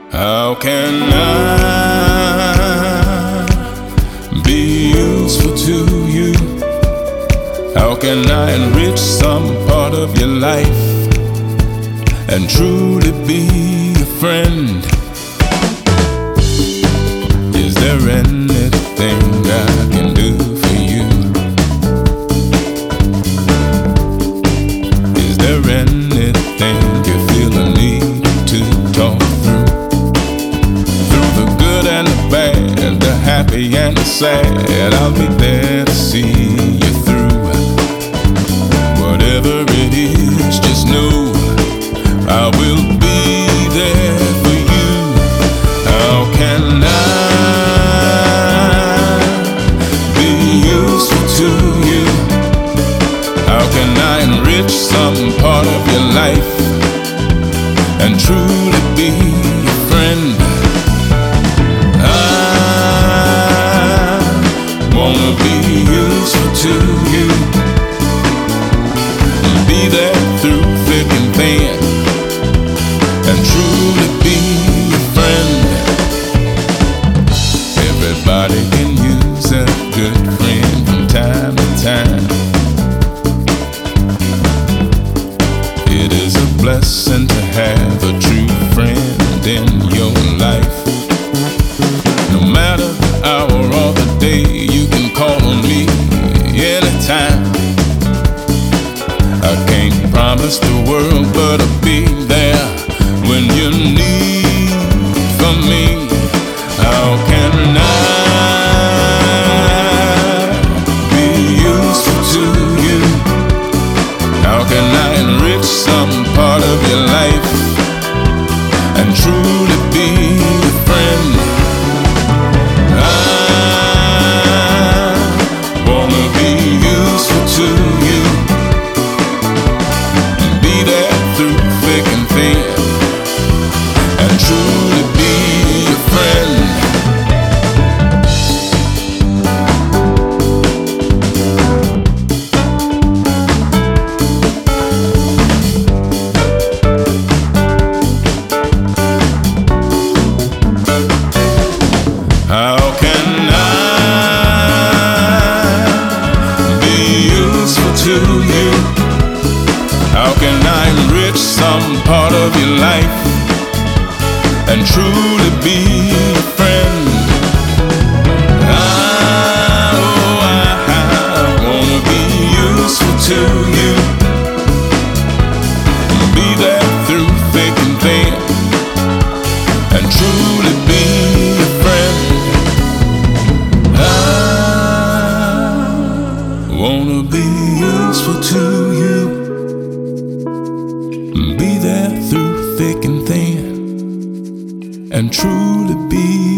How can I be useful to you? How can I enrich some part of your life and truly be a friend? Is there anything I can do for you? Is there anything you feel a need to talk through? Through the good and the bad, the happy and the sad, I'll be there to see you through. Whatever it is, just know I will be there for you. How can I be useful to you? How can I enrich some part of your life and truly be your friend? I wanna be useful to you. Be there through thick and thin and truly be your friend. Everybody can use a good friend from time to time. It is a blessing to have a true friend in your life. No matter the hour or the day, you can call on me anytime. I can't promise the world, but I'll be there when you need for me. How can I be useful to you? How can I enrich some part of your life and truly be your friend? I wanna be useful to you. Be there through thick and thin and truly be your friend. How can I be useful to you? How can I enrich some part of your life and truly be a friend? I wanna be useful to you. Be there through thick and thin and truly be a friend. I wanna be useful to you. Be there through thick and thin and truly be